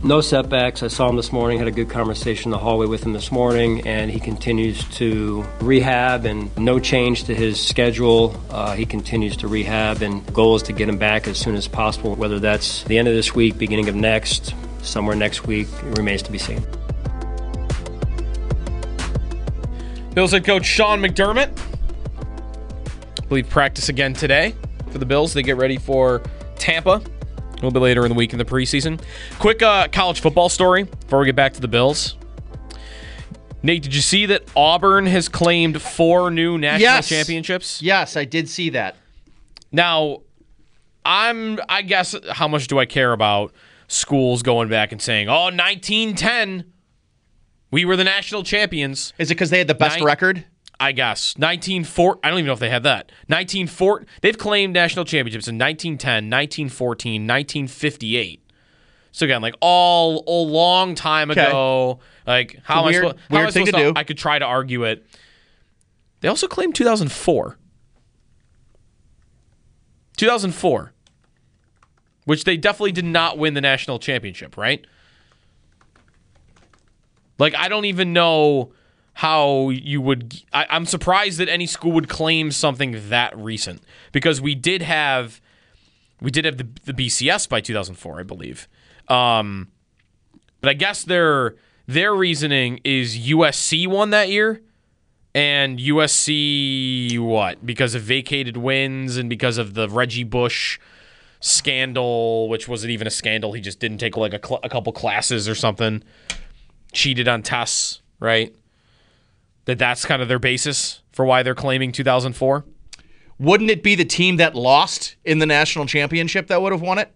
No setbacks. I saw him this morning, had a good conversation in the hallway with him this morning, and he continues to rehab and no change to his schedule. He continues to rehab, and the goal is to get him back as soon as possible, whether that's the end of this week, beginning of next, somewhere next week, it remains to be seen. Bills head coach Sean McDermott, I believe, practice again today for the Bills. They get ready for Tampa a little bit later in the week in the preseason. Quick college football story before we get back to the Bills. Nate, did you see that Auburn has claimed 4 new national championships? Yes, I did see that. Now, I guess, how much do I care about schools going back and saying, 1910, we were the national champions. Is it because they had the best record? I guess. 1904. I don't even know if they had that. 1904. They've claimed national championships in 1910, 1914, 1958. So again, like all a long time ago. Like how am I supposed to? I could try to argue it. They also claimed 2004. 2004. Which they definitely did not win the national championship, right? Like I don't even know how you would. I'm surprised that any school would claim something that recent, because we did have the BCS by 2004, I believe. But I guess their reasoning is USC won that year, and USC what? Because of vacated wins and because of the Reggie Bush scandal, which wasn't even a scandal. He just didn't take like a couple classes or something. Cheated on tests, right? That's kind of their basis for why they're claiming 2004? Wouldn't it be the team that lost in the national championship that would have won it?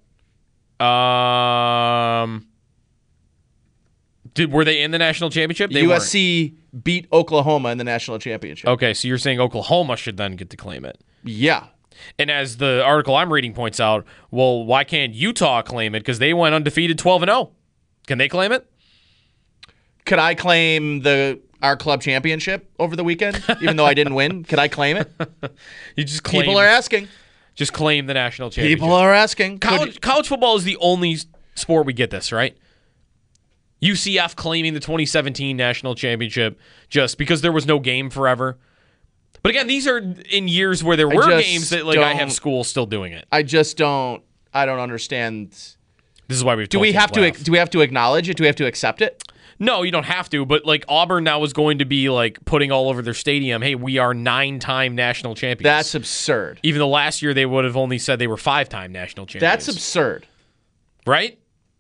Were they in the national championship? USC beat Oklahoma in the national championship. Okay, so you're saying Oklahoma should then get to claim it. Yeah. And as the article I'm reading points out, well, why can't Utah claim it? Because they went undefeated 12-0. Can they claim it? Could I claim our club championship over the weekend, even though I didn't win? Could I claim it? You just claim. People are asking. Just claim the national championship. People are asking. College football is the only sport we get this, right? UCF claiming the 2017 national championship just because there was no game forever. But again, these are in years where there were games that I have schools still doing it. I don't understand. This is why we've do we have to acknowledge it? Do we have to accept it? No, you don't have to, but like Auburn now is going to be like putting all over their stadium, hey, we are 9-time national champions. That's absurd. Even though last year they would have only said they were 5-time national champions. That's absurd. Right?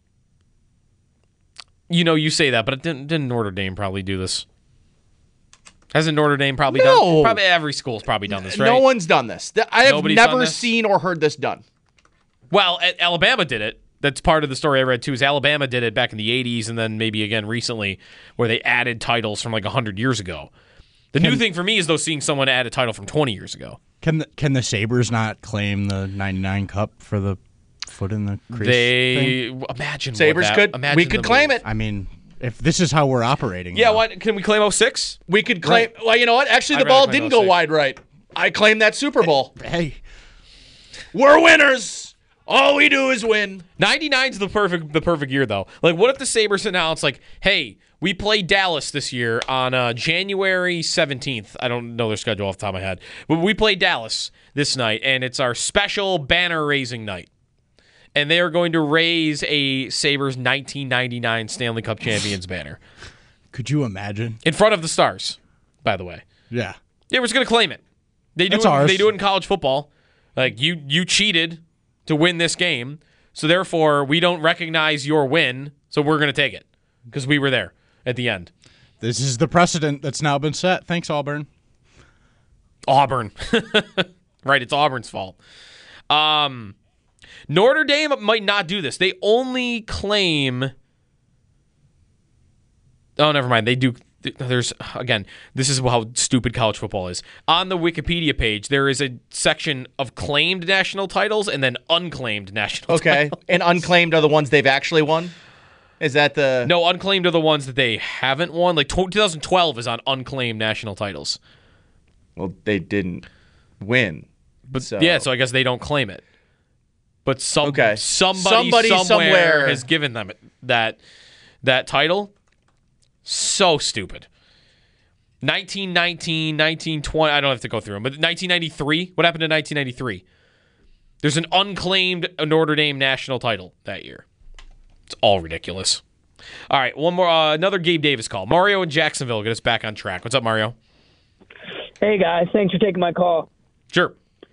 You say that, but didn't Notre Dame probably do this? Hasn't Notre Dame probably done? Probably every school's probably done this, right? No one's done this. I have never seen or heard this done. Well, Alabama did it. That's part of the story I read, too, is Alabama did it back in the 80s and then maybe again recently where they added titles from like 100 years ago. The new thing for me is, though, seeing someone add a title from 20 years ago. Can the Sabres not claim the 99 Cup for the foot in the crease thing? Imagine Sabres could. We could claim it. I mean, if this is how we're operating. Yeah, what? Can we claim 06? We could claim. Right. Well, you know what? Actually, the ball didn't go wide right. I claim that Super Bowl. Hey. We're winners. All we do is win. 99's the perfect year, though. Like, what if the Sabres announce, like, hey, we play Dallas this year on January 17th. I don't know their schedule off the top of my head. But we play Dallas this night, and it's our special banner-raising night. And they are going to raise a Sabres 1999 Stanley Cup Champions banner. Could you imagine? In front of the Stars, by the way. Yeah. They were just going to claim it. They do it in college football. Like, you cheated to win this game, so therefore we don't recognize your win, so we're going to take it because we were there at the end. This is the precedent that's now been set. Thanks, Auburn. Right, it's Auburn's fault. Notre Dame might not do this. They only claim... Oh, never mind. They do... There's, again, this is how stupid college football is. On the Wikipedia page, there is a section of claimed national titles and then unclaimed national titles. Okay, and unclaimed are the ones they've actually won? Is that the... No, unclaimed are the ones that they haven't won. Like 2012 is on unclaimed national titles. Well, they didn't win. But so I guess they don't claim it. But somebody somewhere has given them it. that title. So stupid. 1919, 1920, I don't have to go through them, but 1993, what happened in 1993? There's an unclaimed Notre Dame national title that year. It's all ridiculous. All right, one more, another Gabe Davis call. Mario in Jacksonville, get us back on track. What's up, Mario? Hey, guys. Thanks for taking my call. Sure.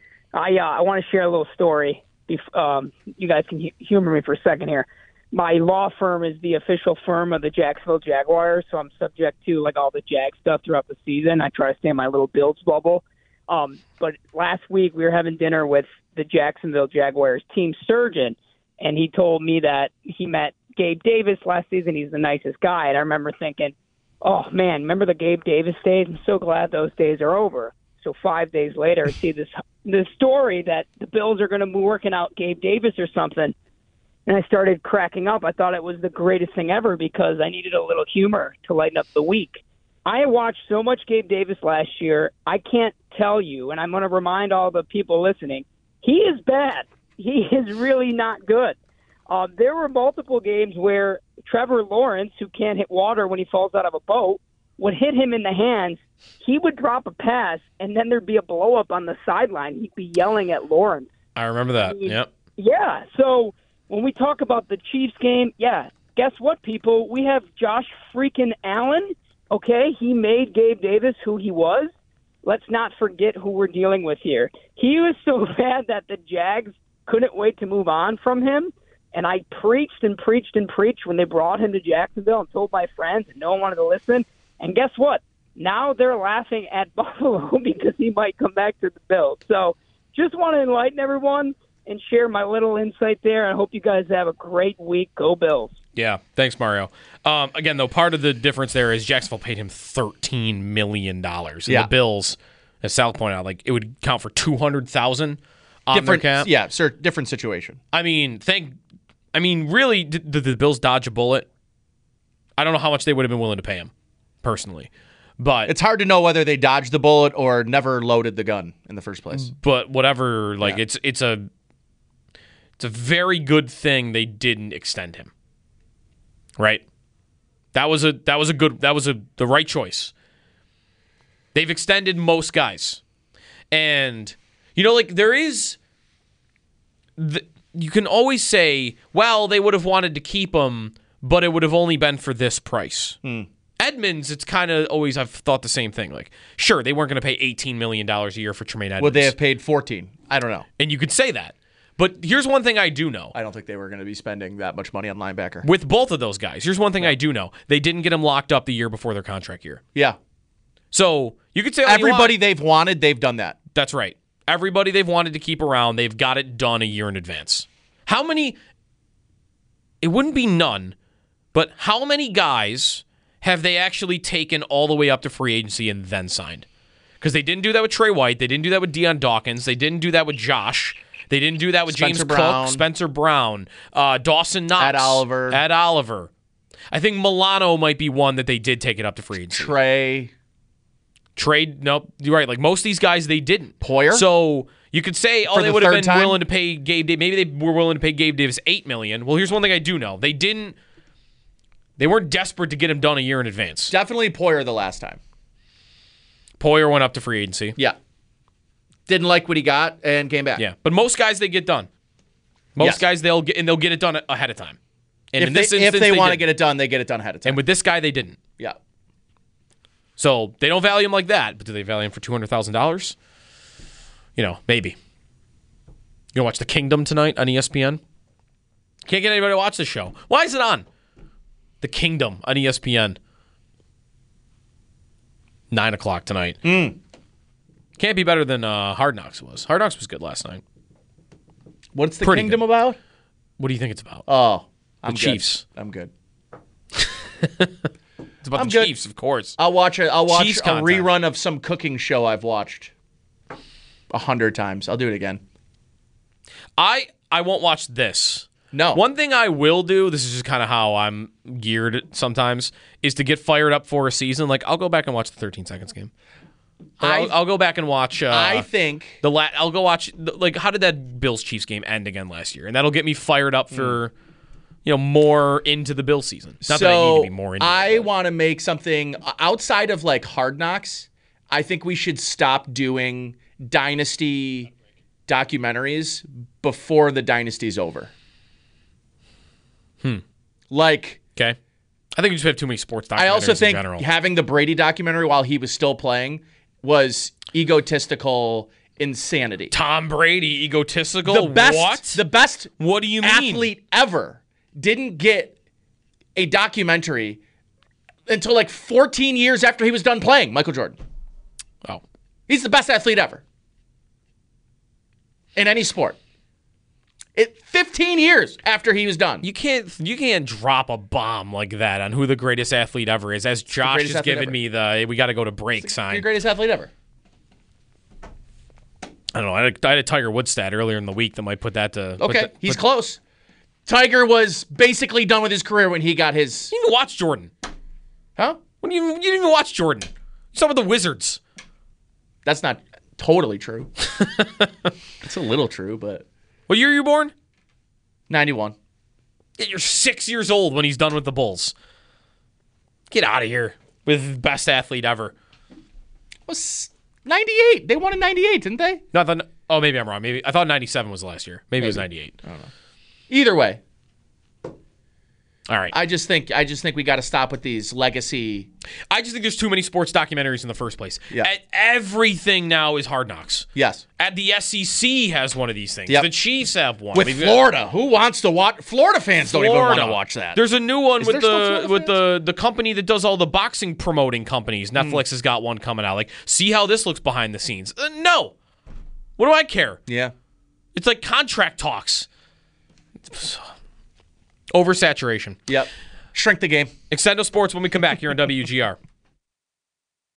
I want to share a little story. You guys can humor me for a second here. My law firm is the official firm of the Jacksonville Jaguars, so I'm subject to like all the Jag stuff throughout the season. I try to stay in my little Bills bubble. But last week we were having dinner with the Jacksonville Jaguars team surgeon, and he told me that he met Gabe Davis last season. He's the nicest guy, and I remember thinking, oh, man, remember the Gabe Davis days? I'm so glad those days are over. So 5 days later, I see this story that the Bills are going to be working out Gabe Davis or something. And I started cracking up. I thought it was the greatest thing ever because I needed a little humor to lighten up the week. I watched so much Gabe Davis last year, I can't tell you, and I'm going to remind all the people listening, he is bad. He is really not good. There were multiple games where Trevor Lawrence, who can't hit water when he falls out of a boat, would hit him in the hands. He would drop a pass, and then there'd be a blow-up on the sideline. He'd be yelling at Lawrence. I remember that, yep. Yeah, so when we talk about the Chiefs game, yeah, guess what, people? We have Josh freaking Allen, okay? He made Gabe Davis who he was. Let's not forget who we're dealing with here. He was so bad that the Jags couldn't wait to move on from him, and I preached and preached and preached when they brought him to Jacksonville and told my friends, and no one wanted to listen. And guess what? Now they're laughing at Buffalo because he might come back to the Bills. So just want to enlighten everyone and share my little insight there. I hope you guys have a great week. Go Bills. Yeah, thanks, Mario. Again, though, part of the difference there is Jacksonville paid him $13 million. And the Bills, as Sal pointed out, like it would count for $200,000 on their cap. Yeah, sir, different situation. I mean, really, did the Bills dodge a bullet? I don't know how much they would have been willing to pay him, personally. But it's hard to know whether they dodged the bullet or never loaded the gun in the first place. But whatever, like it's a very good thing they didn't extend him. Right? That was the right choice. They've extended most guys. And like there is you can always say, well, they would have wanted to keep him, but it would have only been for this price. Edmonds, it's kind of always, I've thought the same thing. Like, sure, they weren't going to pay $18 million a year for Tremaine Edmonds. Would they have paid 14? I don't know. And you could say that. But here's one thing I do know. I don't think they were going to be spending that much money on linebacker. With both of those guys, here's one thing I do know. They didn't get him locked up the year before their contract year. Yeah. So you could say everybody they've wanted, they've done that. That's right. Everybody they've wanted to keep around, they've got it done a year in advance. How many? It wouldn't be none, but how many guys have they actually taken all the way up to free agency and then signed? Because they didn't do that with Trey White. They didn't do that with Deion Dawkins. They didn't do that with Josh. They didn't do that with James Cook, Spencer Brown, Dawson Knox. Ed Oliver. I think Milano might be one that they did take it up to free agency. Nope, you're right. Like most of these guys, they didn't. Poyer? So you could say, they would have been willing to pay Gabe Davis. Maybe they were willing to pay Gabe Davis $8 million. Well, here's one thing I do know. They weren't desperate to get him done a year in advance. Definitely Poyer the last time. Poyer went up to free agency. Yeah. Didn't like what he got and came back. Yeah, but most guys they get done. Most guys they'll get it done ahead of time. And if they want to get it done, they get it done ahead of time. And with this guy, they didn't. Yeah. So they don't value him like that, but do they value him for $200,000? Maybe. You gonna watch The Kingdom tonight on ESPN? Can't get anybody to watch this show. Why is it on? The Kingdom on ESPN. 9:00 tonight. Can't be better than Hard Knocks was. Hard Knocks was good last night. What's The Kingdom about? What do you think it's about? Oh, the Chiefs. I'm good. It's about the Chiefs, of course. I'll watch a rerun of some cooking show I've watched 100 times. I'll do it again. I won't watch this. No. One thing I will do, this is just kind of how I'm geared sometimes, is to get fired up for a season. Like, I'll go back and watch the 13 Seconds game. I'll go back and watch. I think I'll go watch. How did that Bills Chiefs game end again last year? And that'll get me fired up for, more into the Bill season. Not that I need to be more into I it. want to make something outside of like Hard Knocks. I think we should stop doing dynasty documentaries before the dynasty's over. Like, Okay. I think we just have too many sports documentaries I also think in general. having the Brady documentary while he was still playing was egotistical insanity. Tom Brady, egotistical? The best, What? the best What do you mean? athlete ever didn't get a documentary until like 14 years after he was done playing. Michael Jordan. Oh. He's the best athlete ever in any sport. 15 years after he was done. You can't drop a bomb like that on who the greatest athlete ever is. As Josh greatest has athlete given ever. me the we got to go to break You're sign. the greatest athlete ever. I don't know. I had a Tiger Woods stat earlier in the week that might put that to. Okay, he's close. Tiger was basically done with his career when he got his. You didn't even watch Jordan. Huh? You didn't even watch Jordan. Some of the Wizards. That's not totally true. It's a little true, but What year are you born? 91. Yeah, you're 6 years old when he's done with the Bulls. Get out of here with best athlete ever. Was 98. They won in 98, didn't they? No, maybe I'm wrong. Maybe I thought 97 was the last year. Maybe it was 98. Either way, All right. I just think we got to stop with these legacy. I just think there's too many sports documentaries in the first place. Yeah. Everything now is Hard Knocks. Yes. At the SEC has one of these things. Yep. The Chiefs have one. With We've got- Florida, who wants to watch? Florida fans don't even want to watch that. There's a new one Is with there still Florida the company that does all the boxing promoting companies. Netflix has got one coming out. Like, see how this looks behind the scenes. No. What do I care? Yeah. It's like contract talks. Oversaturation. Yep. Shrink the game. Extendo Sports when we come back here on WGR.